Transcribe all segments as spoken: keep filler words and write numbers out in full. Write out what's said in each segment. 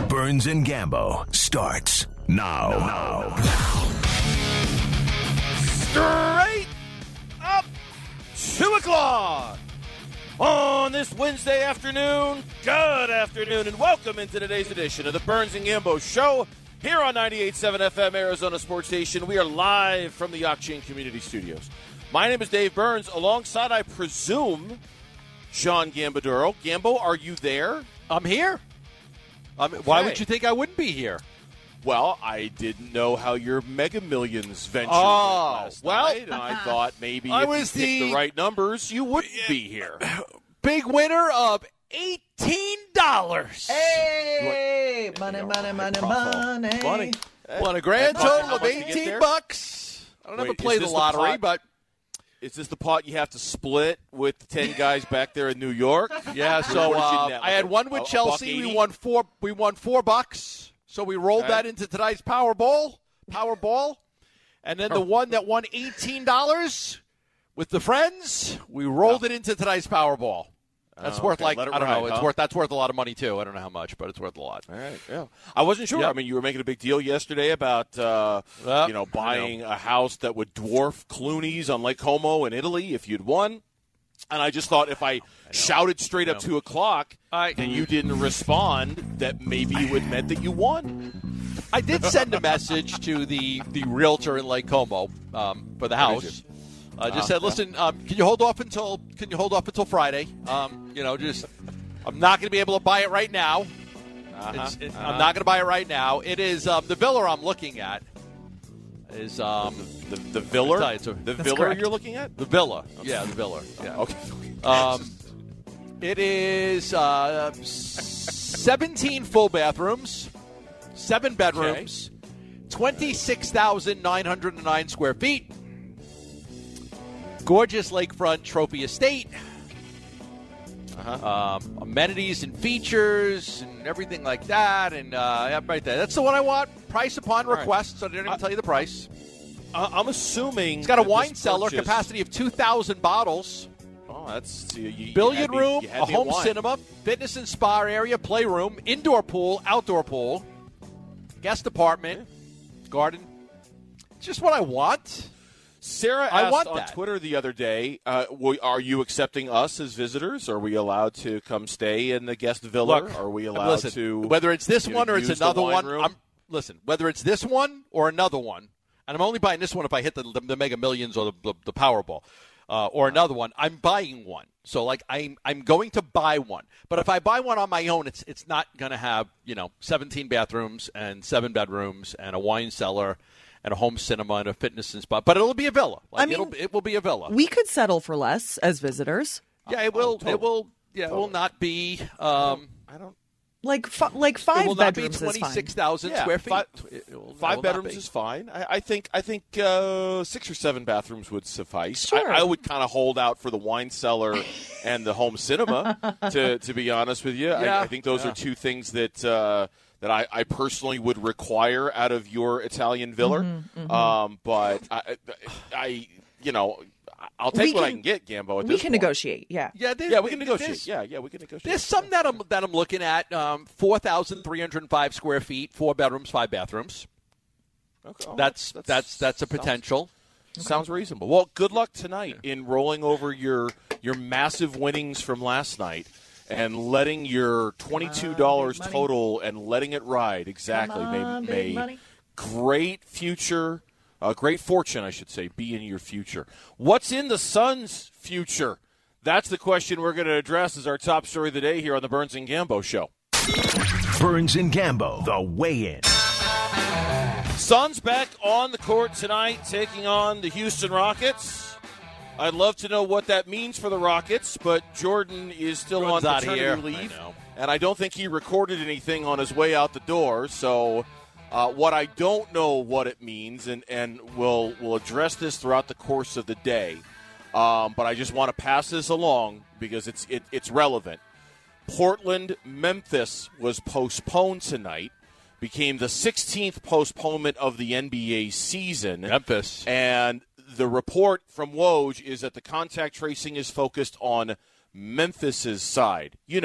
Burns and Gambo starts now. now. Straight up two o'clock on this Wednesday afternoon. Good afternoon, and welcome into today's edition of the Burns and Gambo Show here on ninety-eight point seven F M Arizona Sports Station. We are live from the Yacht-Chain Community Studios. My name is Dave Burns, alongside, I presume, Sean Gambaduro. Gambo, are you there? I'm here. Um, okay. Why would you think I wouldn't be here? Well, I didn't know how your Mega Millions venture oh, went last well, night, and I thought maybe I if was you picked the, the right numbers, you wouldn't be here. Big winner of eighteen dollars. Hey, money, money, money, money. Money. Won a grand How much- total how of much to get eighteen there? bucks. I don't Wait, ever is play the this the lottery, pot? but Is this the pot you have to split with the ten guys back there in New York? yeah. So What did you uh, net, I had like one a- with a Chelsea. buck We eighty? won four. We won four bucks. So we rolled Okay. that into tonight's Powerball. Powerball, and then the one that won eighteen dollars with the friends. We rolled it into tonight's Powerball. That's Oh, worth okay. like Let it I don't ride, know. It's huh? worth that's worth a lot of money too. I don't know how much, but it's worth a lot. All right, yeah. I wasn't sure. Yep. I mean, you were making a big deal yesterday about uh, Yep. you know buying a house that would dwarf Clooney's on Lake Como in Italy if you'd won. And I just thought if I, shouted straight up two o'clock I- and you didn't respond, that maybe it would meant that you won. I did send a message to the, the realtor in Lake Como um, for the What did house. I just Uh-huh, said, listen, um, can you hold off until can you hold off until Friday? Um, you know, just I'm not going to be able to buy it right now. Uh-huh, It's, it, uh-huh. I'm not going to buy it right now. It is um, the villa I'm looking at is um, The, the villa? I'll tell you, it's a- the That's villa correct. you're looking at? the villa. Yeah, the villa. Yeah. Okay. Um, it is uh, seventeen full bathrooms, seven bedrooms, twenty-six thousand nine hundred nine square feet. Gorgeous lakefront trophy estate. Uh-huh. Um, amenities and features and everything like that. And uh, yeah, right there. That's the one I want. Price upon right. request, so I didn't even Uh, tell you the price. Uh, I'm assuming It's got a that wine this cellar, purchase- capacity of two thousand bottles. Oh, that's you, you Billiard had me- room, you had a me at home wine. cinema, fitness and spa area, playroom, indoor pool, outdoor pool, guest apartment, garden. It's just what I want. Sarah I asked want on that. Twitter the other day, uh, w- are you accepting us as visitors? Are we allowed to come stay in the guest villa? Look, are we allowed listen, to whether it's this you know, one or it's use the another wine one, room? I'm, listen, whether it's this one or another one, and I'm only buying this one if I hit the, the, the Mega Millions or the, the, the Powerball, uh, or another one, I'm buying one. So, like, I'm I'm going to buy one. But if I buy one on my own, it's it's not going to have, you know, seventeen bathrooms and seven bedrooms and a wine cellar and a home cinema and a fitness and spa. But it'll be a villa. Like, I mean, it'll, it will be a villa. We could settle for less as visitors. yeah, it will. totally. It will. Yeah, it will not be. Um, I don't. Like f- like it five will not be bedrooms is fine. twenty-six thousand Yeah, square feet. five- It will- it will Five not bedrooms be. is fine. I, I think I think uh, six or seven bathrooms would suffice. Sure. I, I would kind of hold out for the wine cellar and the home cinema. To to be honest with you, Yeah, I, I think those yeah. are two things that. Uh, that I, I personally would require out of your Italian villa, Mm-hmm, um, but I, I, I, you know, I'll take We what I can- can get, Gambo. At We this can point. negotiate. Yeah. Yeah, there's- Yeah, we can negotiate. there's- Yeah, yeah, we can negotiate. There's some that I'm that I'm looking at. Um, Four thousand three hundred five square feet, four bedrooms, five bathrooms. Okay. Oh, That's that's that's a sounds- potential. Sounds reasonable. Well, good luck tonight in rolling over your your massive winnings from last night and letting your twenty-two dollars Come on, big total and letting it ride. Exactly. Come on, may, big may money. great future, uh, great fortune, I should say, be in your future. What's in the Suns' future? That's the question we're going to address as our top story of the day here on the Burns and Gambo Show. Burns and Gambo, the weigh-in. Suns back on the court tonight, taking on the Houston Rockets. I'd love to know what that means for the Rockets, but Jordan is still Jordan's on out paternity here. leave, I know. and I don't think he recorded anything on his way out the door. So, uh, what I don't know what it means, and and we'll we'll address this throughout the course of the day. Um, but I just want to pass this along because it's it, it's relevant. Portland, Memphis was postponed tonight. Became the sixteenth postponement of the N B A season. Memphis. And the report from Woj is that the contact tracing is focused on Memphis's side. You know,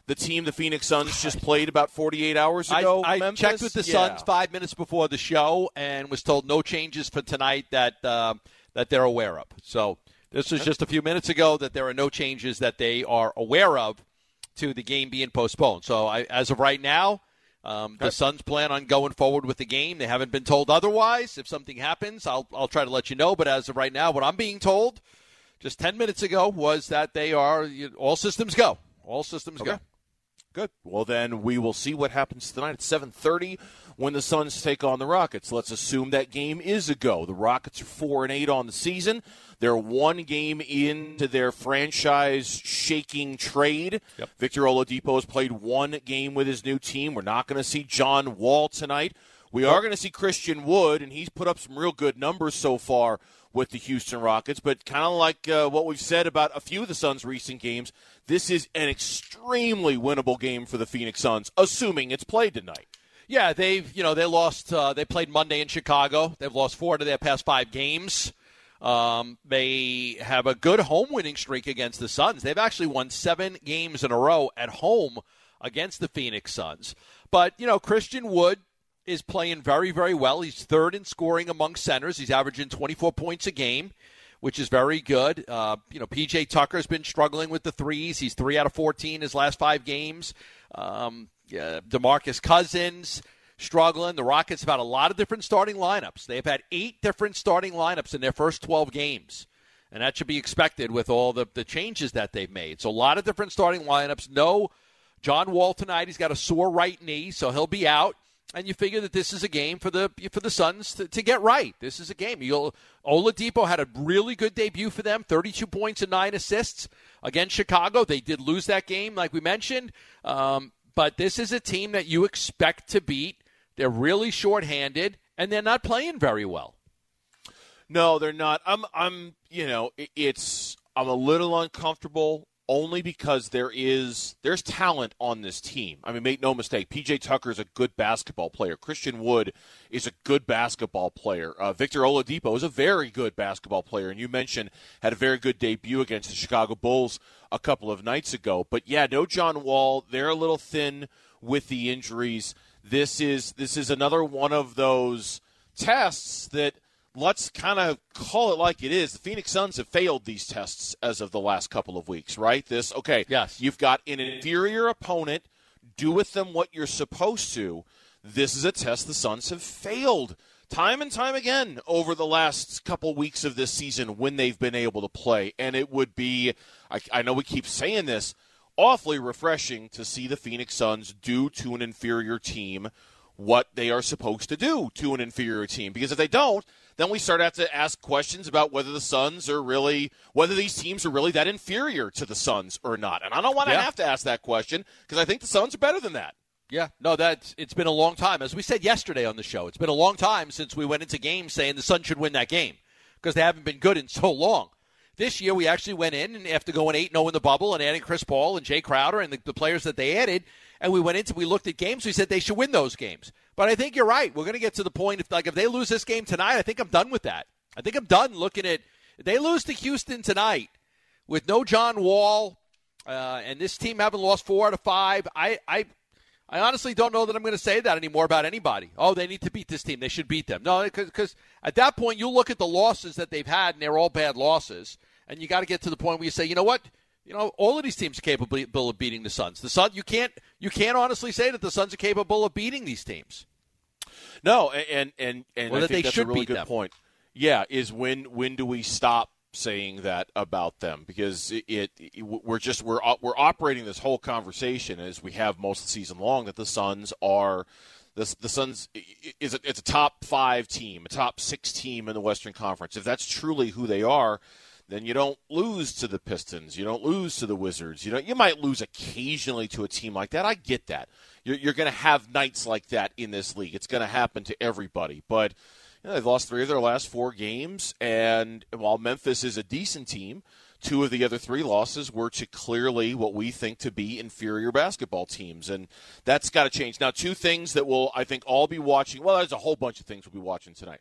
the team the Phoenix Suns just played about forty-eight hours ago? I, I Memphis? checked with the yeah. Suns five minutes before the show and was told no changes for tonight that uh, that they're aware of. So this was just a few minutes ago that there are no changes that they are aware of to the game being postponed. So I, as of right now, um, the Suns plan on going forward with the game. They haven't been told otherwise. If something happens, I'll I'll try to let you know. But as of right now, what I'm being told just ten minutes ago was that they are all systems go. All systems okay. go. Good. Well, then we will see what happens tonight at seven thirty when the Suns take on the Rockets. Let's assume that game is a go. The Rockets are four and eight on the season. They're one game into their franchise-shaking trade. Yep. Victor Oladipo has played one game with his new team. We're not going to see John Wall tonight. We are going to see Christian Wood, and he's put up some real good numbers so far with the Houston Rockets. But kind of like uh, what we've said about a few of the Suns' recent games, this is an extremely winnable game for the Phoenix Suns, assuming it's played tonight. Yeah, they've you know they lost. Uh, they played Monday in Chicago. They've lost four to their past five games. Um, they have a good home winning streak against the Suns. They've actually won seven games in a row at home against the Phoenix Suns. But you know, Christian Wood is playing very, very well. He's third in scoring among centers. He's averaging twenty-four points a game, which is very good. Uh, you know, P J Tucker's been struggling with the threes. He's three out of fourteen his last five games. Um, yeah, DeMarcus Cousins struggling. The Rockets have had a lot of different starting lineups. They've had eight different starting lineups in their first twelve games. And that should be expected with all the, the changes that they've made. So a lot of different starting lineups. No John Wall tonight. He's got a sore right knee, so he'll be out. And you figure that this is a game for the for the Suns to, to get right. This is a game. You'll, Oladipo had a really good debut for them, thirty-two points and nine assists against Chicago. They did lose that game, like we mentioned. Um, but this is a team that you expect to beat. They're really shorthanded, and they're not playing very well. No, they're not. I'm, I'm, you know, it's, I'm a little uncomfortable only because there is, there's talent on this team. I mean, make no mistake, P J Tucker is a good basketball player. Christian Wood is a good basketball player. Uh, Victor Oladipo is a very good basketball player, and you mentioned had a very good debut against the Chicago Bulls a couple of nights ago. But yeah, no John Wall. They're a little thin with the injuries. This is this is another one of those tests that, let's kind of call it like it is. The Phoenix Suns have failed these tests as of the last couple of weeks, right? This, okay, yes. You've got an inferior opponent. Do with them what you're supposed to. This is a test the Suns have failed time and time again over the last couple weeks of this season when they've been able to play. And it would be, I, I know we keep saying this, awfully refreshing to see the Phoenix Suns do to an inferior team what they are supposed to do to an inferior team. Because if they don't, then we start to have to ask questions about whether the Suns are really, whether these teams are really that inferior to the Suns or not. And I don't want to yeah. have to ask that question because I think the Suns are better than that. Yeah, no, that's it's been a long time. As we said yesterday on the show, it's been a long time since we went into games saying the Suns should win that game because they haven't been good in so long. This year we actually went in and after going eight and oh in the bubble and adding Chris Paul and Jay Crowder and the, the players that they added, and we went into we looked at games, we said they should win those games. But I think you're right. We're going to get to the point, if like if they lose this game tonight, I think I'm done with that. I think I'm done looking at if they lose to Houston tonight with no John Wall uh, and this team having lost four out of five, I, I I honestly don't know that I'm going to say that anymore about anybody. Oh, they need to beat this team. They should beat them. No, because at that point you look at the losses that they've had, and they're all bad losses, and you got to get to the point where you say, you know what? You know, all of these teams are capable of beating the Suns. The Sun, you can't, you can't honestly say that the Suns are capable of beating these teams. No, and and and well, I that think they that's should a really beat good them. point. Yeah, is when when do we stop saying that about them? Because it, it, it we're just we're we're operating this whole conversation as we have most of the season long that the Suns are. The, the Suns is a, it's a top five team, a top six team in the Western Conference. If that's truly who they are, then you don't lose to the Pistons. You don't lose to the Wizards. You know, you might lose occasionally to a team like that. I get that. You're, you're going to have nights like that in this league. It's going to happen to everybody. But you know, they've lost three of their last four games, and while Memphis is a decent team, two of the other three losses were to clearly what we think to be inferior basketball teams, and that's got to change. Now, two things that we'll, I think, all be watching. Well, there's a whole bunch of things we'll be watching tonight.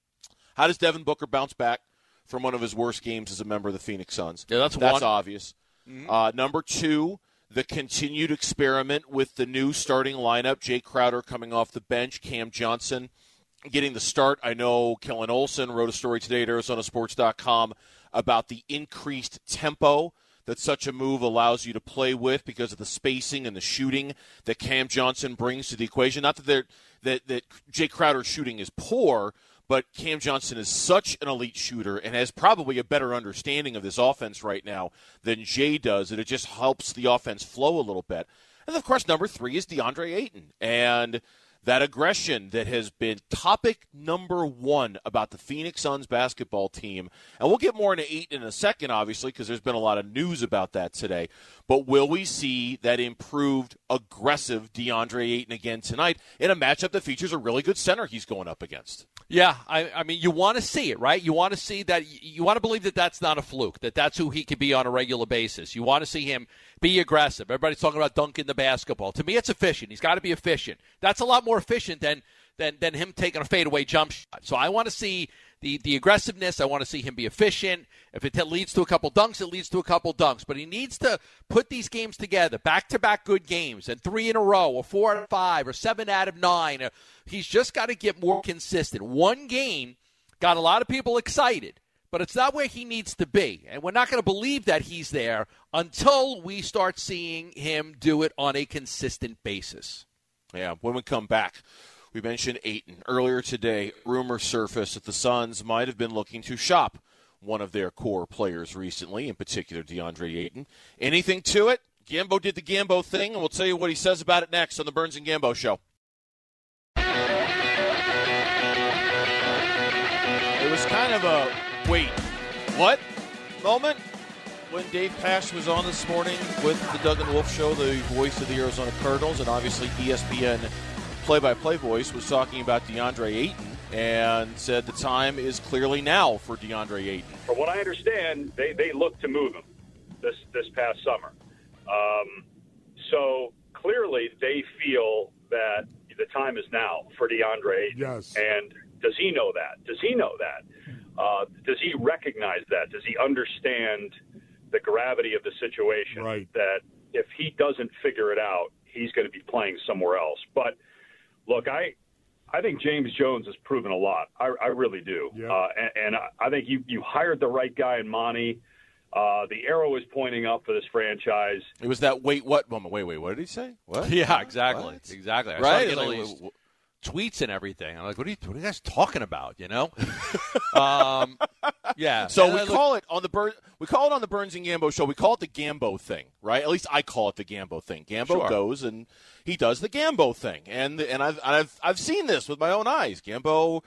How does Devin Booker bounce back from one of his worst games as a member of the Phoenix Suns? Yeah, that's That's one. obvious. Mm-hmm. Uh, number two, the continued experiment with the new starting lineup, Jay Crowder coming off the bench, Cam Johnson getting the start. I know Kellen Olson wrote a story today at Arizona Sports dot com about the increased tempo that such a move allows you to play with because of the spacing and the shooting that Cam Johnson brings to the equation. Not that they're, that, that Jay Crowder's shooting is poor, but Cam Johnson is such an elite shooter and has probably a better understanding of this offense right now than Jay does, and it just helps the offense flow a little bit. And, of course, number three is DeAndre Ayton. And that aggression that has been topic number one about the Phoenix Suns basketball team. And we'll get more into Ayton in a second, obviously, because there's been a lot of news about that today. But will we see that improved, aggressive DeAndre Ayton again tonight in a matchup that features a really good center he's going up against? Yeah, I, I mean, you want to see it, right? You want to see that. You want to believe that that's not a fluke, that that's who he could be on a regular basis. You want to see him be aggressive. Everybody's talking about dunking the basketball. To me, it's efficient. He's got to be efficient. That's a lot more efficient than than than him taking a fadeaway jump shot. So I want to see the, the aggressiveness. I want to see him be efficient. If it leads to a couple dunks, it leads to a couple dunks. But he needs to put these games together, back-to-back good games, and three in a row, or four out of five, or seven out of nine. He's just got to get more consistent. One game got a lot of people excited, but it's not where he needs to be. And we're not going to believe that he's there until we start seeing him do it on a consistent basis. Yeah, when we come back, we mentioned Ayton. Earlier today, rumors surfaced that the Suns might have been looking to shop one of their core players recently, in particular DeAndre Ayton. Anything to it? Gambo did the Gambo thing, and we'll tell you what he says about it next on the Burns and Gambo Show. It was kind of a wait, what moment when Dave Pasch was on this morning with the Doug and Wolf Show, the voice of the Arizona Cardinals, and obviously E S P N play-by-play voice was talking about DeAndre Ayton and said the time is clearly now for DeAndre Ayton. From what I understand, they, they looked to move him this this past summer. Um, so clearly they feel that the time is now for DeAndre Ayton. Yes. And does he know that? Does he know that? Uh, does he recognize that? Does he understand the gravity of the situation? Right. That if he doesn't figure it out, he's going to be playing somewhere else. But look, I I think James Jones has proven a lot. I, I really do. Yeah. Uh, and and I think you, you hired the right guy in Monty. Uh, the arrow is pointing up for this franchise. It was that wait what moment. Wait, wait, what did he say? What? Yeah, exactly. What? Exactly. I right? saw Like, these tweets and everything. I'm like, what are you, what are you guys talking about, you know? um, yeah. So and we I call look, it on the Bur- we call it on the Burns and Gambo Show. We call it the Gambo thing, right? At least I call it the Gambo thing. Gambo Sure. goes and he does the Gambo thing, and and I've I've I've seen this with my own eyes. Gambo,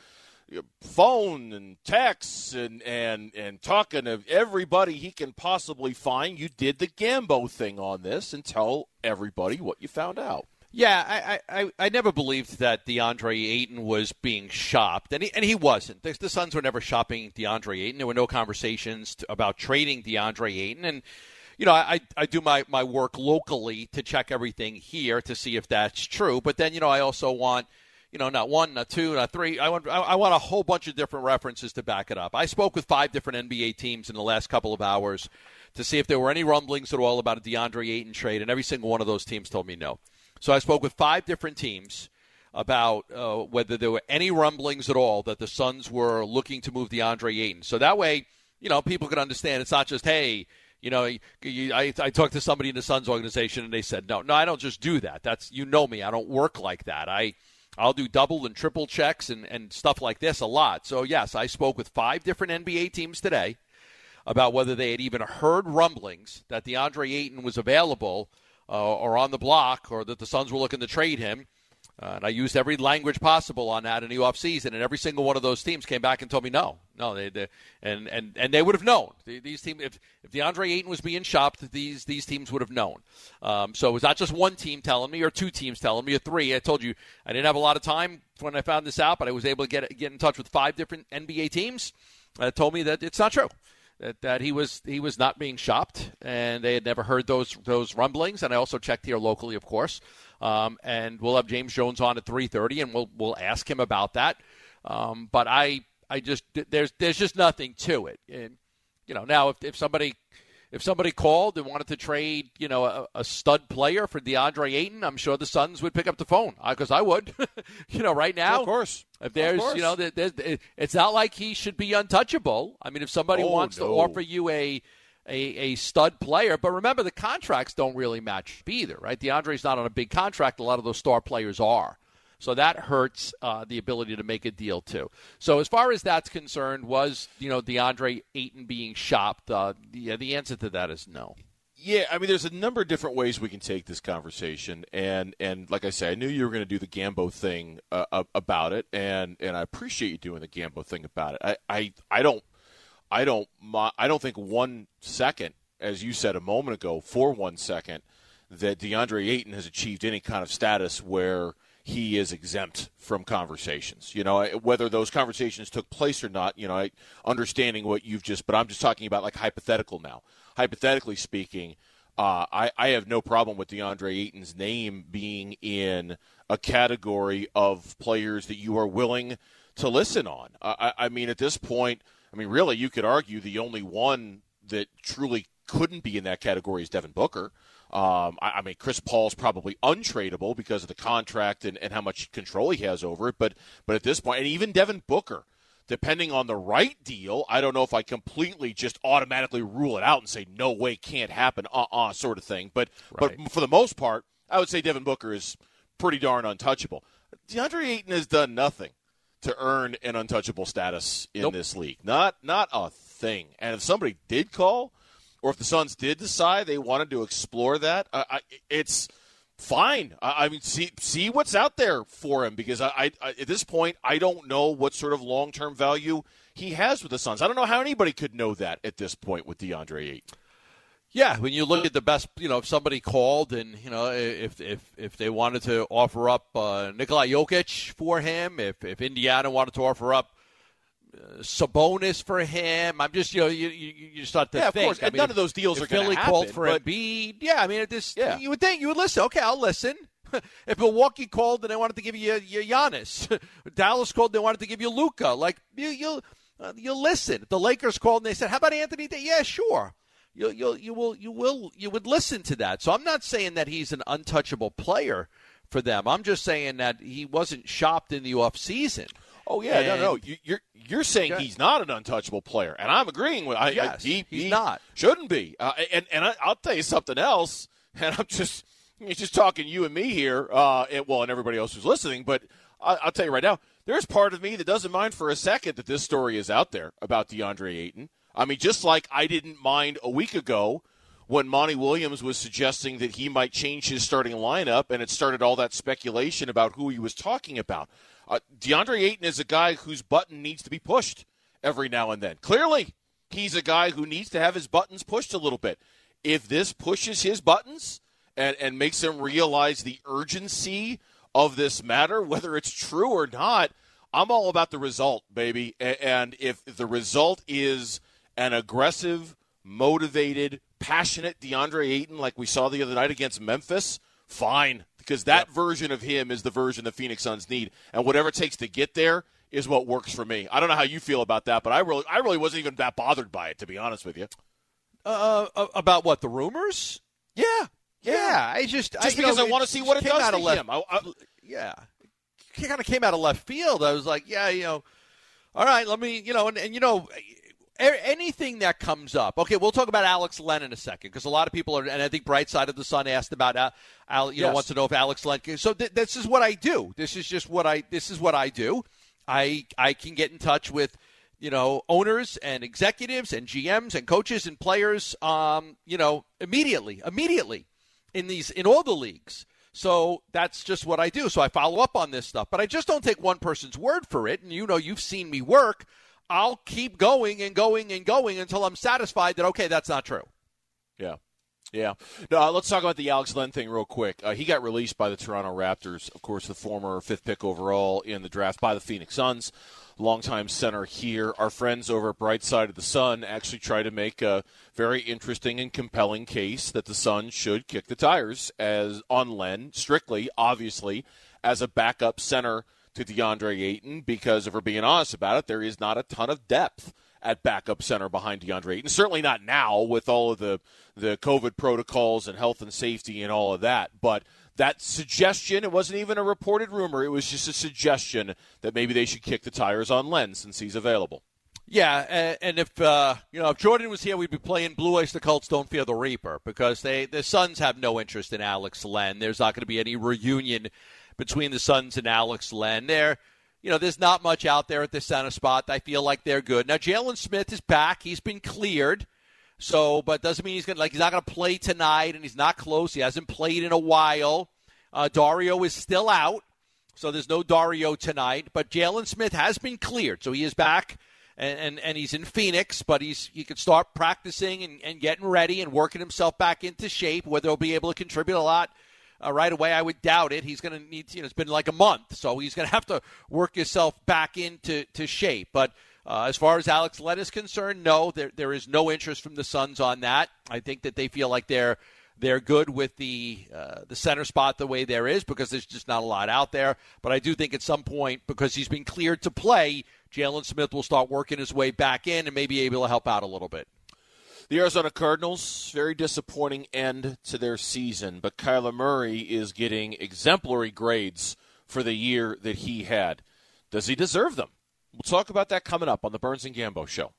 phone and texts and and and talking to everybody he can possibly find. You did the Gambo thing on this, and tell everybody what you found out. Yeah, I, I, I never believed that DeAndre Ayton was being shopped, and he, and he wasn't. The, the Suns were never shopping DeAndre Ayton. There were no conversations to, about trading DeAndre Ayton, and you know, I, I do my, my work locally to check everything here to see if that's true. But then, you know, I also want, you know, not one, not two, not three. I want I want a whole bunch of different references to back it up. I spoke with five different N B A teams in the last couple of hours to see if there were any rumblings at all about a DeAndre Ayton trade, and every single one of those teams told me no. So I spoke with five different teams about uh, whether there were any rumblings at all that the Suns were looking to move DeAndre Ayton. So that way, you know, people can understand it's not just, hey, you know, you, I, I talked to somebody in the Suns organization and they said, no, no, I don't just do that. That's, you know me, I don't work like that. I, I'll do double and triple checks and, and stuff like this a lot. So, yes, I spoke with five different N B A teams today about whether they had even heard rumblings that DeAndre Ayton was available uh, or on the block, or that the Suns were looking to trade him. Uh, and I used every language possible on that in the offseason, and every single one of those teams came back and told me no. No, they, they and, and, and they would have known. These teams, if, if DeAndre Ayton was being shopped, these these teams would have known. Um, so it was not just one team telling me, or two teams telling me, or three. I told you I didn't have a lot of time when I found this out, but I was able to get get in touch with five different N B A teams that told me that it's not true. That, that he was he was not being shopped, and they had never heard those those rumblings. And I also checked here locally, of course. Um, and we'll have James Jones on at three thirty, and we'll we'll ask him about that. Um, but I I just there's there's just nothing to it. And you know, now if if somebody if somebody called and wanted to trade, you know, a, a stud player for DeAndre Ayton, I'm sure the Suns would pick up the phone because I, I would. you know, right now, of course. If there's, you know, there, there's, it's not like he should be untouchable. I mean, if somebody oh, wants no. to offer you a, a a stud player, but remember the contracts don't really match either, right? DeAndre's not on a big contract. A lot of those star players are. So that hurts uh, the ability to make a deal, too. So as far as that's concerned, was, you know, DeAndre Ayton being shopped? Uh, the, the answer to that is no. Yeah, I mean, there's a number of different ways we can take this conversation. And, and like I said, I knew you were going to do the Gambo thing uh, about it, and, and I appreciate you doing the Gambo thing about it. I, I, I don't I don't I don't think one second, as you said a moment ago, for one second, that DeAndre Ayton has achieved any kind of status where – he is exempt from conversations. You know, whether those conversations took place or not, you know, I, understanding what you've just, but I'm just talking about like hypothetical now. Hypothetically speaking, uh, I, I have no problem with DeAndre Ayton's name being in a category of players that you are willing to listen on. I, I mean, at this point, I mean, really, you could argue the only one that truly couldn't be in that category is Devin Booker. Um, I, I mean, Chris Paul's probably untradeable because of the contract and, and how much control he has over it. But but at this point, and even Devin Booker, depending on the right deal, I don't know if I completely just automatically rule it out and say, no way, can't happen, uh-uh, sort of thing. But right. but for the most part, I would say Devin Booker is pretty darn untouchable. DeAndre Ayton has done nothing to earn an untouchable status in nope. this league. Not not a thing. And if somebody did call, or if the Suns did decide they wanted to explore that, uh, I, it's fine. I, I mean, see see what's out there for him, because I, I, I, at this point, I don't know what sort of long-term value he has with the Suns. I don't know how anybody could know that at this point with DeAndre Ayton. Yeah, when you look at the best, you know, if somebody called and, you know, if if if they wanted to offer up uh, Nikola Jokic for him, if if Indiana wanted to offer up Uh, Sabonis for him. I'm just, you know, you you, you start to yeah, think. Of course. I And mean, none of those deals if are going to Philly happen. called for but... Embiid, yeah, I mean, it just, yeah. you would think, you would listen. Okay, I'll listen. If Milwaukee called and they wanted to give you, you Giannis, Dallas called and they wanted to give you Luka, like, you, you'll, uh, you'll listen. The Lakers called and they said, how about Anthony Davis? Yeah, sure. You, you, you, will, you, will, you would listen to that. So I'm not saying that he's an untouchable player for them. I'm just saying that he wasn't shopped in the offseason. Oh yeah, and, no, no. You, you're you're saying yeah. he's not an untouchable player, and I'm agreeing with. I, yes, I, he, he's he not. Shouldn't be. Uh, and and I, I'll tell you something else. And I'm just he's just talking you and me here. Uh, and, well, and everybody else who's listening. But I, I'll tell you right now, there's part of me that doesn't mind for a second that this story is out there about DeAndre Ayton. I mean, just like I didn't mind a week ago when Monty Williams was suggesting that he might change his starting lineup, and it started all that speculation about who he was talking about. Uh, DeAndre Ayton is a guy whose button needs to be pushed every now and then. Clearly, he's a guy who needs to have his buttons pushed a little bit. If this pushes his buttons and, and makes him realize the urgency of this matter, whether it's true or not, I'm all about the result, baby. And if the result is an aggressive, motivated, passionate DeAndre Ayton like we saw the other night against Memphis, fine. Because that yep. version of him is the version the Phoenix Suns need. And whatever it takes to get there is what works for me. I don't know how you feel about that, but I really I really wasn't even that bothered by it, to be honest with you. Uh, about what, the rumors? Yeah. Yeah. yeah I just Just I, because know, I want to see what it does out to of left, him. I, I, yeah. It kind of came out of left field. I was like, yeah, you know, all right, let me, you know, and, and you know, anything that comes up. Okay, we'll talk about Alex Len in a second, because a lot of people are, and I think Bright Side of the Sun asked about, uh, Al, you yes. know, wants to know if Alex Len. So th- this is what I do. This is just what I. This is what I do. I I can get in touch with, you know, owners and executives and G Ms and coaches and players, um, you know, immediately, immediately, in these in all the leagues. So that's just what I do. So I follow up on this stuff, but I just don't take one person's word for it. And you know, you've seen me work. I'll keep going and going and going until I'm satisfied that, okay, that's not true. Yeah. Yeah. No, uh, let's talk about the Alex Len thing real quick. Uh, he got released by the Toronto Raptors, of course, the former fifth pick overall in the draft by the Phoenix Suns, longtime center here. Our friends over at Bright Side of the Sun actually try to make a very interesting and compelling case that the Suns should kick the tires as on Len, strictly, obviously, as a backup center to DeAndre Ayton, because if we're being honest about it, there is not a ton of depth at backup center behind DeAndre Ayton. Certainly not now with all of the, the COVID protocols and health and safety and all of that. But that suggestion, it wasn't even a reported rumor. It was just a suggestion that maybe they should kick the tires on Len since he's available. Yeah, and, and if uh, you know if Jordan was here, we'd be playing Blue Oyster Cult's Don't Fear the Reaper, because they the Suns have no interest in Alex Len. There's not going to be any reunion between the Suns and Alex Len. There, you know, there's not much out there at the center spot. I feel like they're good. Now, Jalen Smith is back. He's been cleared. So, but doesn't mean he's going like he's not going to play tonight, and he's not close. He hasn't played in a while. Uh, Dario is still out, so there's no Dario tonight. But Jalen Smith has been cleared, so he is back. And, and and he's in Phoenix, but he's he could start practicing and, and getting ready and working himself back into shape. Whether he'll be able to contribute a lot uh, right away, I would doubt it. He's going to need, you know, it's been like a month, so he's going to have to work himself back into to shape. But uh, as far as Alex Len is concerned, no, there there is no interest from the Suns on that. I think that they feel like they're they're good with the uh, the center spot the way there is, because there's just not a lot out there. But I do think at some point, because he's been cleared to play, Jalen Smith will start working his way back in and maybe able to help out a little bit. The Arizona Cardinals, very disappointing end to their season, but Kyler Murray is getting exemplary grades for the year that he had. Does he deserve them? We'll talk about that coming up on the Burns and Gambo Show.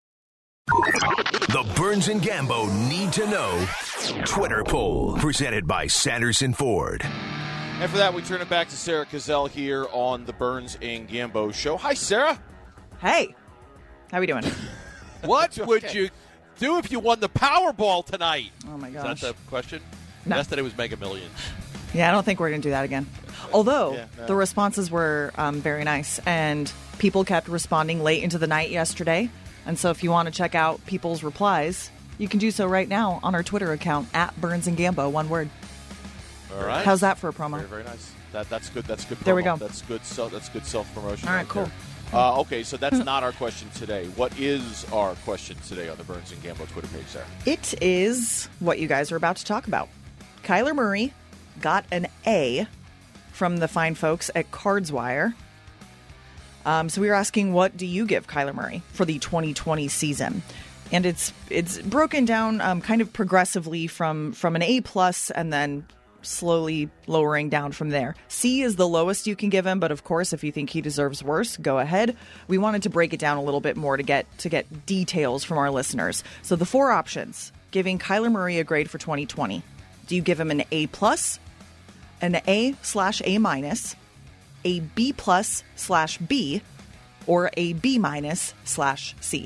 The Burns and Gambo Need to Know Twitter poll, presented by Sanderson Ford. And for that, we turn it back to Sarah Cazell here on the Burns and Gambo Show. Hi, Sarah. Hey. How we doing? What Okay. would you do if you won the Powerball tonight? Oh, my Is gosh. that the question? No. Yesterday was Mega Millions. Yeah, I don't think we're going to do that again. Although, Yeah, no. the responses were um, very nice, and people kept responding late into the night yesterday. And so if you want to check out people's replies, you can do so right now on our Twitter account, at Burns and Gambo, one word. All right. How's that for a promo? Very, very nice. That that's good. That's good. Promo. There we go. That's good. Self, that's good self promotion. All right, cool. Uh, okay, so that's not our question today. What is our question today on the Burns and Gambo Twitter page, Sarah? It is what you guys are about to talk about. Kyler Murray got an A from the fine folks at CardsWire. Um, so we were asking, what do you give Kyler Murray for the twenty twenty season? And it's it's broken down um, kind of progressively from, from an A plus and then slowly lowering down from there. C is the lowest you can give him, but of course, if you think he deserves worse, go ahead. We wanted to break it down a little bit more to get to get details from our listeners. So the four options, giving Kyler Murray a grade for twenty twenty. Do you give him an A plus, an A slash A minus, a B plus slash B, or a B minus slash C?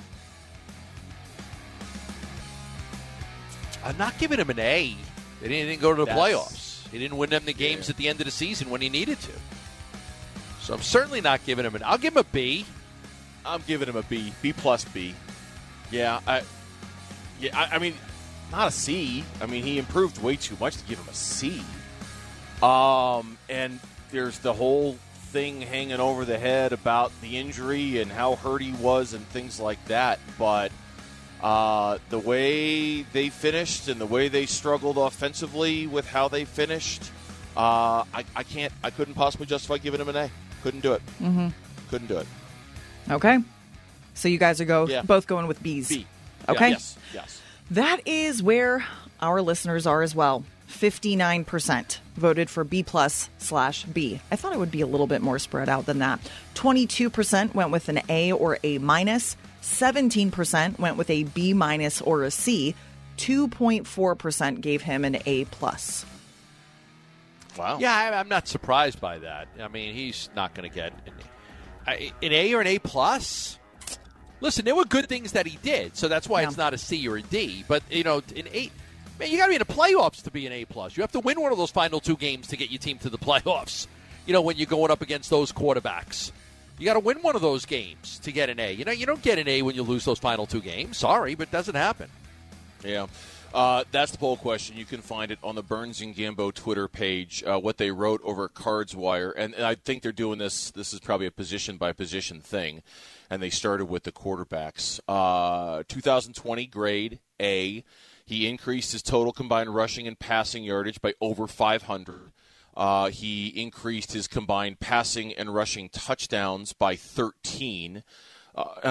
I'm not giving him an A. They didn't, didn't go to the That's- playoffs. He didn't win them the games Yeah. at the end of the season when he needed to. So I'm certainly not giving him an. I'll give him a B. I'm giving him a B, B plus B. Yeah, I, yeah, I, I mean, not a C. I mean, he improved way too much to give him a C. Um, and there's the whole thing hanging over the head about the injury and how hurt he was and things like that. But uh, the way they finished and the way they struggled offensively with how they finished, uh, I, I can't, I couldn't possibly justify giving him an A. Couldn't do it. Mm-hmm. Couldn't do it. Okay. So you guys are go Yeah. both going with B's. B. Okay. Yeah, yes. Yes. That is where our listeners are as well. fifty-nine percent voted for B plus slash B. I thought it would be a little bit more spread out than that. twenty-two percent went with an A or A minus. seventeen percent went with a B minus or a C. two point four percent gave him an A plus. Wow. Yeah, I, I'm not surprised by that. I mean, he's not going to get an, I- an A or an A plus. Listen, there were good things that he did, so that's why Yeah. it's not a C or a D. But you know, an A, man, you got to be in the playoffs to be an A plus. You have to win one of those final two games to get your team to the playoffs. You know, when you're going up against those quarterbacks, you got to win one of those games to get an A. You know, you don't get an A when you lose those final two games. Sorry, but it doesn't happen. Yeah. Uh, that's the poll question. You can find it on the Burns and Gambo Twitter page, uh, what they wrote over at CardsWire. And, and I think they're doing this. This is probably a position-by-position thing. And they started with the quarterbacks. Uh, two thousand twenty grade, A. He increased his total combined rushing and passing yardage by over five hundred. Uh, he increased his combined passing and rushing touchdowns by thirteen. Uh, uh,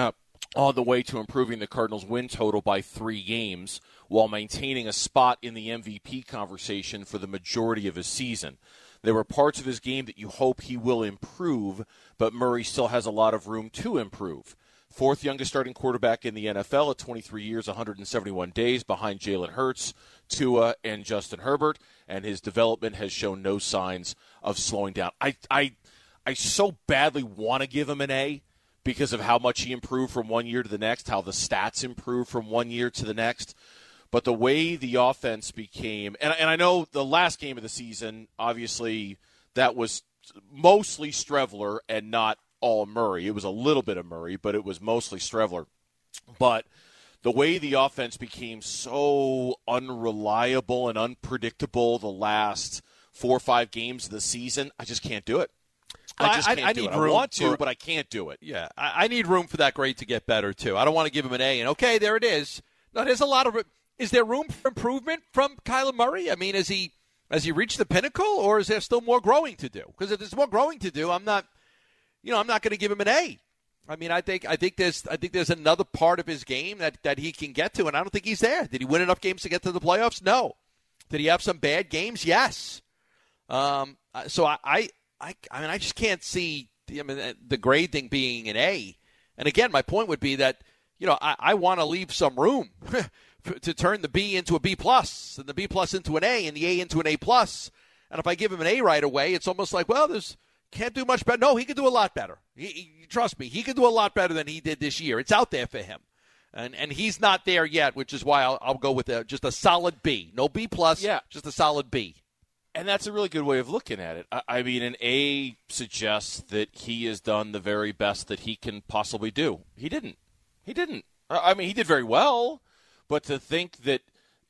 on the way to improving the Cardinals' win total by three games while maintaining a spot in the M V P conversation for the majority of his season. There were parts of his game that you hope he will improve, but Murray still has a lot of room to improve. Fourth youngest starting quarterback in the N F L at twenty-three years, one hundred seventy-one days, behind Jalen Hurts, Tua, and Justin Herbert, and his development has shown no signs of slowing down. I, I, I so badly want to give him an A because of how much he improved from one year to the next, how the stats improved from one year to the next. But the way the offense became, and, and I know the last game of the season, obviously that was mostly Streveler and not all Murray. It was a little bit of Murray, but it was mostly Streveler. But the way the offense became so unreliable and unpredictable the last four or five games of the season, I just can't do it. I just can't I, I do need it. Room I want to, for, but I can't do it. Yeah, I, I need room for that grade to get better, too. I don't want to give him an A, and okay, there it is. No, there's a lot of – is there room for improvement from Kyler Murray? I mean, has he, has he reached the pinnacle, or is there still more growing to do? Because if there's more growing to do, I'm not – you know, I'm not going to give him an A. I mean, I think I think there's I think there's another part of his game that, that he can get to, and I don't think he's there. Did he win enough games to get to the playoffs? No. Did he have some bad games? Yes. Um. So I I I, I mean I just can't see I mean the grade thing being an A. And again, my point would be that you know I, I want to leave some room to turn the B into a B plus, and the B plus into an A, and the A into an A plus. And if I give him an A right away, it's almost like, well, there's. Can't do much better. No, he could do a lot better. He, he, trust me, he could do a lot better than he did this year. It's out there for him. And and he's not there yet, which is why I'll, I'll go with a, just a solid B. No B plus, yeah. Just a solid B. And that's a really good way of looking at it. I, I mean, an A suggests that he has done the very best that he can possibly do. He didn't. He didn't. I mean, he did very well, but to think that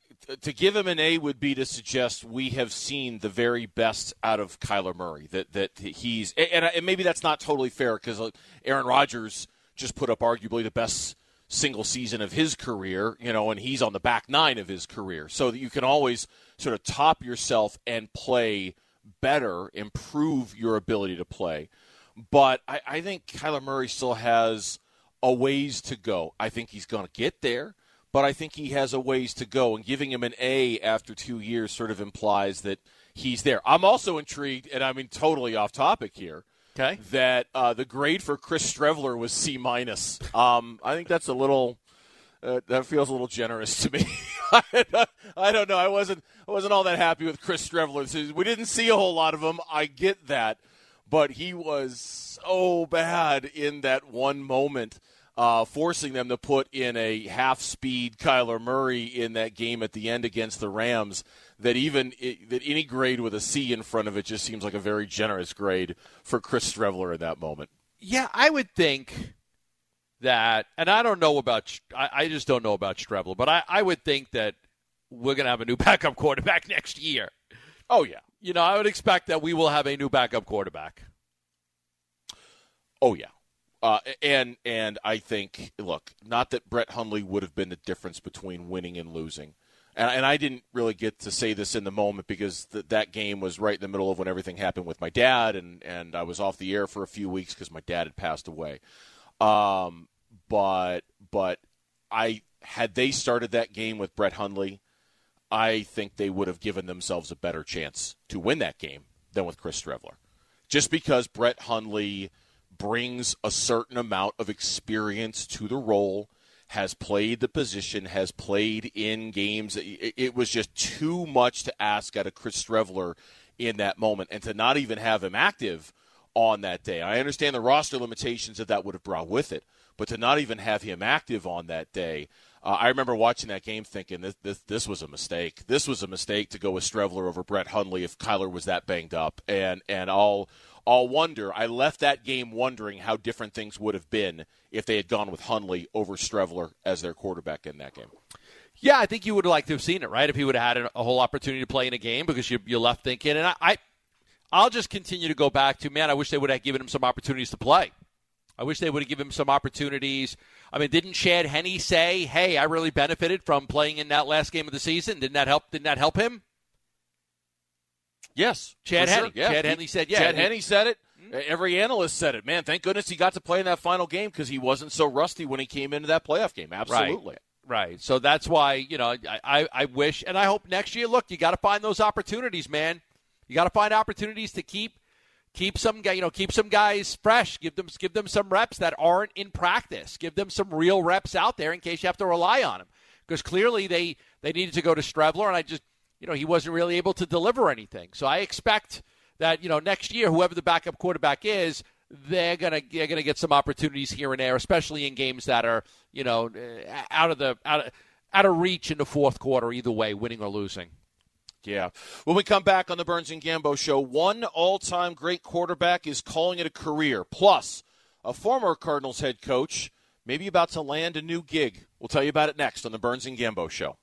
to give him an A would be to suggest we have seen the very best out of Kyler Murray. That that he's and, and maybe that's not totally fair because Aaron Rodgers just put up arguably the best single season of his career, you know, and he's on the back nine of his career. So that you can always sort of top yourself and play better, improve your ability to play. But I, I think Kyler Murray still has a ways to go. I think he's going to get there. But I think he has a ways to go, and giving him an A after two years sort of implies that he's there. I'm also intrigued, and I mean totally off topic here, okay, that uh, the grade for Chris Streveler was C minus. Um, I think that's a little uh, that feels a little generous to me. I don't know. I wasn't I wasn't all that happy with Chris Streveler. We didn't see a whole lot of him. I get that, but he was so bad in that one moment. Uh, forcing them to put in a half-speed Kyler Murray in that game at the end against the Rams, that even it, that any grade with a C in front of it just seems like a very generous grade for Chris Streveler in that moment. Yeah, I would think that, and I don't know about, I, I just don't know about Streveler, but I, I would think that we're going to have a new backup quarterback next year. Oh, yeah. You know, I would expect that we will have a new backup quarterback. Oh, yeah. Uh, and and I think, look, not that Brett Hundley would have been the difference between winning and losing. And, and I didn't really get to say this in the moment because th- that game was right in the middle of when everything happened with my dad, and, and I was off the air for a few weeks because my dad had passed away. Um, but but I had they started that game with Brett Hundley, I think they would have given themselves a better chance to win that game than with Chris Streveler. Just because Brett Hundley brings a certain amount of experience to the role, has played the position, has played in games. It, it was just too much to ask out of Chris Streveler in that moment, and to not even have him active on that day. I understand the roster limitations that that would have brought with it, but to not even have him active on that day, uh, I remember watching that game thinking this, this this was a mistake. This was a mistake to go with Streveler over Brett Hundley if Kyler was that banged up, and and I'll. I'll wonder, I left that game wondering how different things would have been if they had gone with Hundley over Streveler as their quarterback in that game. Yeah, I think you would have liked to have seen it, right? If he would have had a whole opportunity to play in a game because you, you left thinking. And I, I, I'll just continue to go back to, man, I wish they would have given him some opportunities to play. I wish they would have given him some opportunities. I mean, didn't Chad Henne say, hey, I really benefited from playing in that last game of the season? Didn't that help, didn't that help him? Yes, Chad Henne. Sure. Yeah. Chad Henne said, yeah. Chad Henne said it. Every analyst said it. Man, thank goodness he got to play in that final game because he wasn't so rusty when he came into that playoff game. Absolutely. Right. right. So that's why, you know, I, I, I wish, and I hope next year, look, you got to find those opportunities, man. You got to find opportunities to keep keep some guy, you know, keep some guys fresh. Give them give them some reps that aren't in practice. Give them some real reps out there in case you have to rely on them. Because clearly they, they needed to go to Strebler, and I just, you know, he wasn't really able to deliver anything. So I expect that, you know, next year, whoever the backup quarterback is, they're gonna they're gonna get some opportunities here and there, especially in games that are, you know, out of the out of, out of reach in the fourth quarter. Either way, winning or losing. Yeah. When we come back on the Burns and Gambo Show, one all-time great quarterback is calling it a career. Plus, a former Cardinals head coach maybe about to land a new gig. We'll tell you about it next on the Burns and Gambo Show.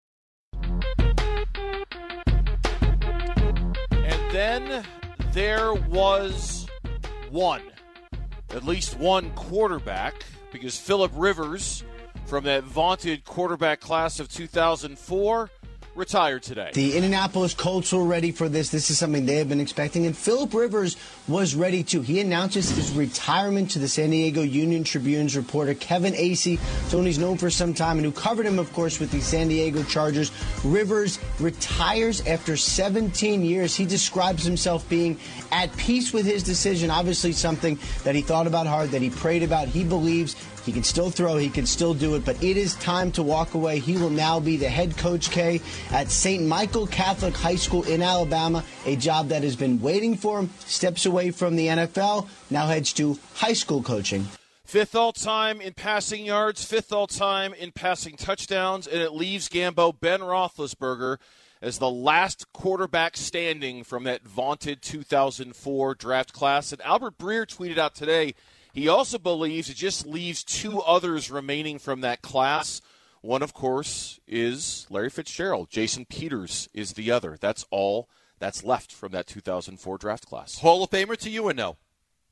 And then there was one, at least one quarterback, because Phillip Rivers, from that vaunted quarterback class of two thousand four, retired today. The Indianapolis Colts were ready for this. This is something they have been expecting, and Phillip Rivers was ready too. He announces his retirement to the San Diego Union-Tribune's reporter Kevin Acee, someone he's known for some time and who covered him, of course, with the San Diego Chargers. Rivers retires after seventeen years. He describes himself being at peace with his decision, obviously something that he thought about hard, that he prayed about. He believes he can still throw, he can still do it, but it is time to walk away. He will now be the head coach, K, at Saint Michael Catholic High School in Alabama, a job that has been waiting for him. Steps away from the N F L, now heads to high school coaching. Fifth all-time in passing yards, fifth all-time in passing touchdowns, and it leaves Gambo Ben Roethlisberger as the last quarterback standing from that vaunted two thousand four draft class. And Albert Breer tweeted out today, he also believes it just leaves two others remaining from that class. One, of course, is Larry Fitzgerald. Jason Peters is the other. That's all that's left from that two thousand four draft class. Hall of Famer to you or no?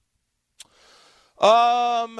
Um,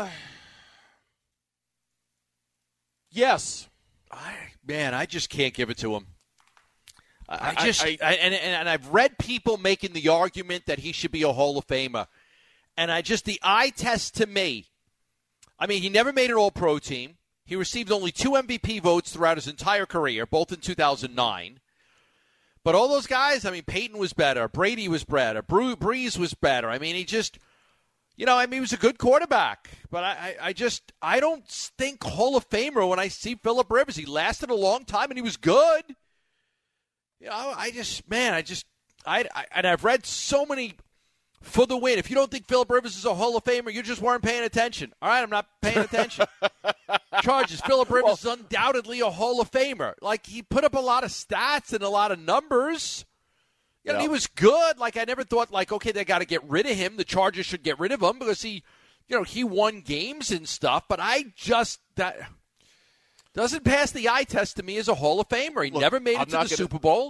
yes. I, man, I just can't give it to him. I, I just I, I, and, and and I've read people making the argument that he should be a Hall of Famer. And I just, the eye test to me, I mean, he never made an All-Pro team. He received only two M V P votes throughout his entire career, both in two thousand nine. But all those guys, I mean, Peyton was better. Brady was better. Breeze was better. I mean, he just, you know, I mean, he was a good quarterback. But I, I, I just, I don't think Hall of Famer when I see Phillip Rivers. He lasted a long time, and he was good. You know, I just, man, I just, I, I and I've read so many for the win. If you don't think Phillip Rivers is a Hall of Famer, you just weren't paying attention. All right, I'm not paying attention. Charges. Phillip Rivers well, is undoubtedly a Hall of Famer. Like, he put up a lot of stats and a lot of numbers. You know, yeah. He was good. Like, I never thought, like, okay, they got to get rid of him. The Chargers should get rid of him because he, you know, he won games and stuff. But I just, that doesn't pass the eye test to me as a Hall of Famer. He Look, never made it I'm to the gonna... Super Bowl.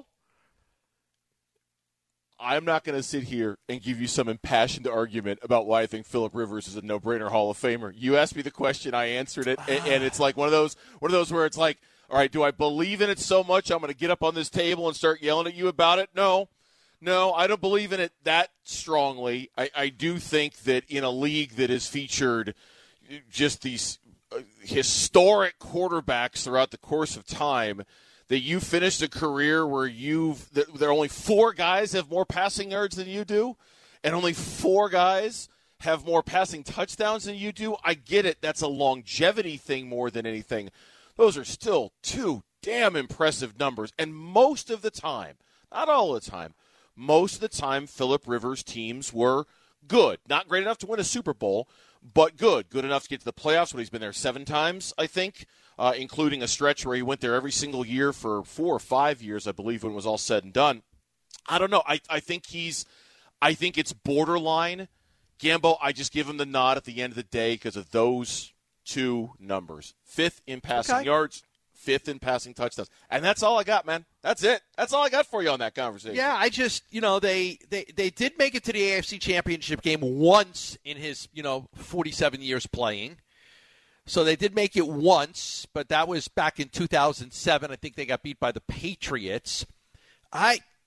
I'm not going to sit here and give you some impassioned argument about why I think Phillip Rivers is a no-brainer Hall of Famer. You asked me the question, I answered it, and, and it's like one of those one of those where it's like, all right, do I believe in it so much I'm going to get up on this table and start yelling at you about it? No. No, I don't believe in it that strongly. I, I do think that in a league that has featured just these historic quarterbacks throughout the course of time, that you finished a career where you've that there are only four guys have more passing yards than you do, and only four guys have more passing touchdowns than you do. I get it. That's a longevity thing more than anything. Those are still two damn impressive numbers. And most of the time, not all the time, most of the time Phillip Rivers' teams were good. Not great enough to win a Super Bowl, but good. Good enough to get to the playoffs when he's been there seven times, I think. Uh, including a stretch where he went there every single year for four or five years, I believe, when it was all said and done. I don't know. I, I think he's – I think it's borderline. Gambo, I just give him the nod at the end of the day because of those two numbers. Fifth in passing okay. yards, fifth in passing touchdowns. And that's all I got, man. That's it. That's all I got for you on that conversation. Yeah, I just – you know, they, they, they did make it to the A F C Championship game once in his, you know, forty-seven years playing. So they did make it once, but that was back in two thousand seven. I think they got beat by the Patriots. I,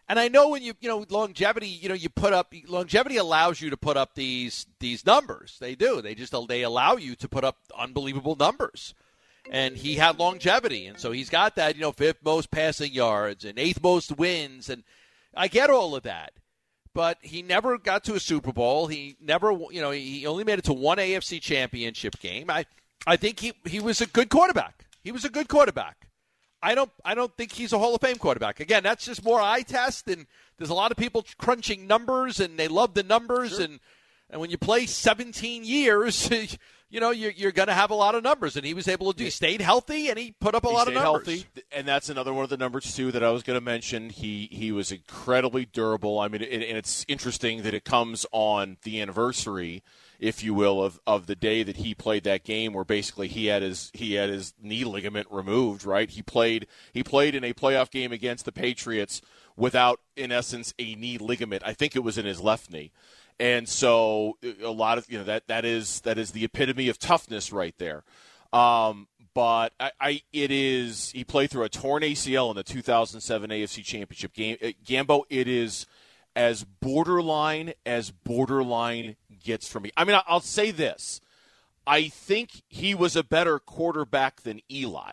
And I know when you, you know, longevity, you know, you put up, longevity allows you to put up these these numbers. They do. They just, they allow you to put up unbelievable numbers. And he had longevity. And so he's got that, you know, fifth most passing yards and eighth most wins. And I get all of that. But he never got to a Super Bowl. He never, you know, he only made it to one A F C championship game. I, I think he, he was a good quarterback. He was a good quarterback. I don't I don't think he's a Hall of Fame quarterback. Again, that's just more eye test, and there's a lot of people crunching numbers, and they love the numbers. Sure. And, and when you play seventeen years, you know, you're, you're going to have a lot of numbers, and he was able to do. He stayed healthy, and he put up a he lot of numbers. Healthy, and that's another one of the numbers, too, that I was going to mention. He he was incredibly durable. I mean, it, and it's interesting that it comes on the anniversary, if you will, of, of the day that he played that game, where basically he had his he had his knee ligament removed. Right, he played he played in a playoff game against the Patriots without, in essence, a knee ligament. I think it was in his left knee, and so a lot of you know that that is that is the epitome of toughness right there. Um, but I, I it is he played through a torn A C L in the two thousand seven A F C Championship game. Gambo, it is as borderline as borderline gets for me. I mean, I'll say this. I think he was a better quarterback than Eli.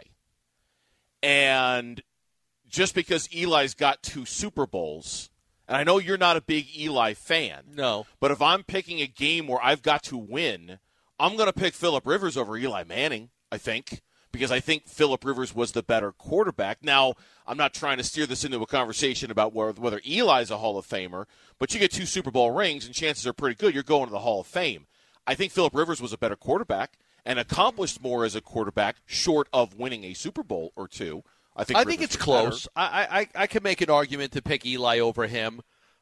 And just because Eli's got two Super Bowls, and I know you're not a big Eli fan. No. But if I'm picking a game where I've got to win, I'm going to pick Phillip Rivers over Eli Manning, I think, because I think Phillip Rivers was the better quarterback. Now, I'm not trying to steer this into a conversation about whether Eli's a Hall of Famer, but you get two Super Bowl rings, and chances are pretty good you're going to the Hall of Fame. I think Phillip Rivers was a better quarterback and accomplished more as a quarterback, short of winning a Super Bowl or two. I think, I think it's close. I, I I could make an argument to pick Eli over him.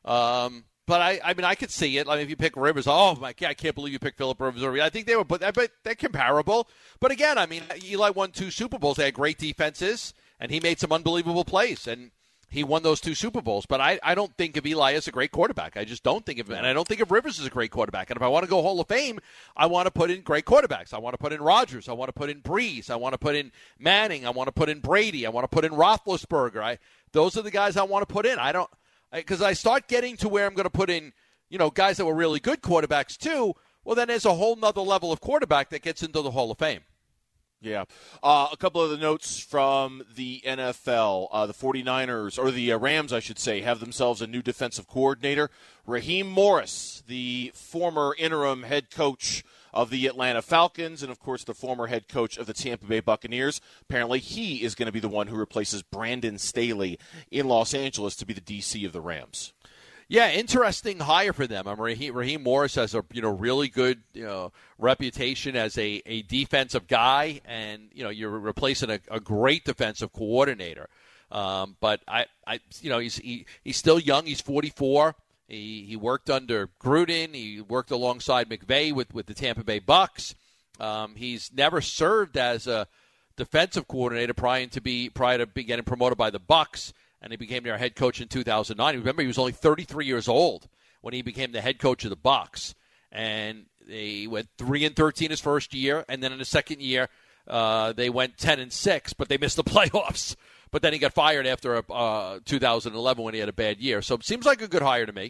Um, but, I, I mean, I could see it. I mean, if you pick Rivers, oh, my God, I can't believe you picked Phillip Rivers over. I think they were, but they're comparable. But, again, I mean, Eli won two Super Bowls. They had great defenses, and he made some unbelievable plays. And he won those two Super Bowls. But I, I don't think of Eli as a great quarterback. I just don't think of him. And I don't think of Rivers as a great quarterback. And if I want to go Hall of Fame, I want to put in great quarterbacks. I want to put in Rodgers. I want to put in Breeze. I want to put in Manning. I want to put in Brady. I want to put in Roethlisberger. I, those are the guys I want to put in. I don't because I, I start getting to where I'm going to put in, you know, guys that were really good quarterbacks too. Well, then there's a whole nother level of quarterback that gets into the Hall of Fame. Yeah. Uh, a couple of the notes from the N F L. Uh, the 49ers, or the uh, Rams, I should say, have themselves a new defensive coordinator. Raheem Morris, the former interim head coach of the Atlanta Falcons, and, of course, the former head coach of the Tampa Bay Buccaneers. Apparently he is going to be the one who replaces Brandon Staley in Los Angeles to be the D C of the Rams. Yeah, interesting hire for them. I mean, Raheem, Raheem Morris has a you know really good you know reputation as a, a defensive guy, and you know you're replacing a, a great defensive coordinator. Um, but I, I, you know, he's he, he's still young. He's forty-four. He he worked under Gruden. He worked alongside McVay with, with the Tampa Bay Bucks. Um, he's never served as a defensive coordinator prior to be prior to be getting promoted by the Bucks. And he became their head coach in two thousand nine. Remember, he was only thirty-three years old when he became the head coach of the Bucs. And they went three and thirteen his first year, and then in the second year, uh, they went ten and six, but they missed the playoffs. But then he got fired after uh, two thousand eleven when he had a bad year. So it seems like a good hire to me.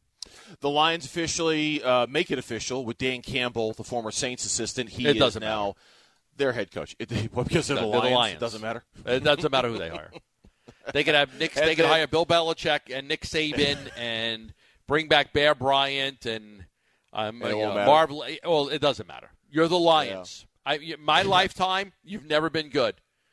The Lions officially uh, make it official with Dan Campbell, the former Saints assistant. He it is now matter. their head coach. It, because they're, no, the, they're Lions, the Lions. It doesn't matter. It doesn't matter who they hire. They could have Nick. They could hire Bill Belichick and Nick Saban and bring back Bear Bryant and um, it uh, Marv. Well, it doesn't matter. You're the Lions. Yeah. I, my lifetime, you've never been good,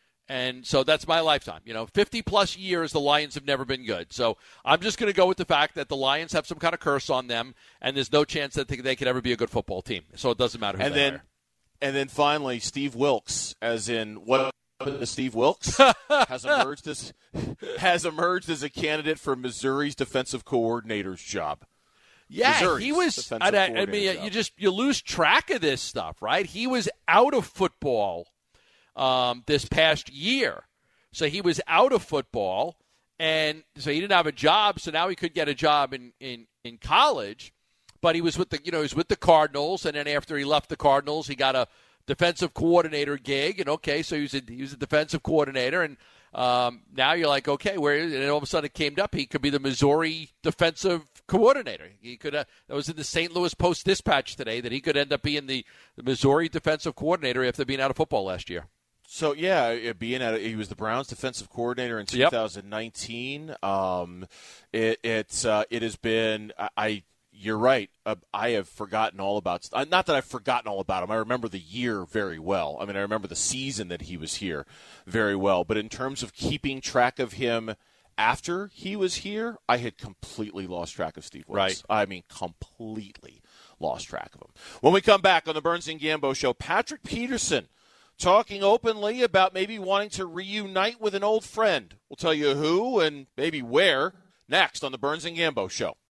and so that's my lifetime. You know, fifty plus years, the Lions have never been good. So I'm just going to go with the fact that the Lions have some kind of curse on them, and there's no chance that they, they could ever be a good football team. So it doesn't matter who and they then, hire. And then finally, Steve Wilks, as in what. Steve Wilks has emerged as has emerged as a candidate for Missouri's defensive coordinator's job. Yeah, Missouri's he was. I, I mean, job. you just you lose track of this stuff, right? He was out of football um, this past year, so he was out of football, and so he didn't have a job. So now he could get a job in, in, in college, but he was with the you know he was with the Cardinals, and then after he left the Cardinals, he got a defensive coordinator gig, and okay, so he was a, he was a defensive coordinator, and Um, now you're like, okay, where is it? And all of a sudden it came up. He could be the Missouri defensive coordinator. He could. Uh, that was in the Saint Louis Post-Dispatch today that he could end up being the, the Missouri defensive coordinator after being out of football last year. So, yeah, being at he was the Browns defensive coordinator in two thousand nineteen. Yep. Um, it it's uh, it has been I. I You're right. Uh, I have forgotten all about – not that I've forgotten all about him. I remember the year very well. I mean, I remember the season that he was here very well. But in terms of keeping track of him after he was here, I had completely lost track of Steve Wilks. Right. I mean, completely lost track of him. When we come back on the Burns and Gambo Show, Patrick Peterson talking openly about maybe wanting to reunite with an old friend. We'll tell you who and maybe where next on the Burns and Gambo Show.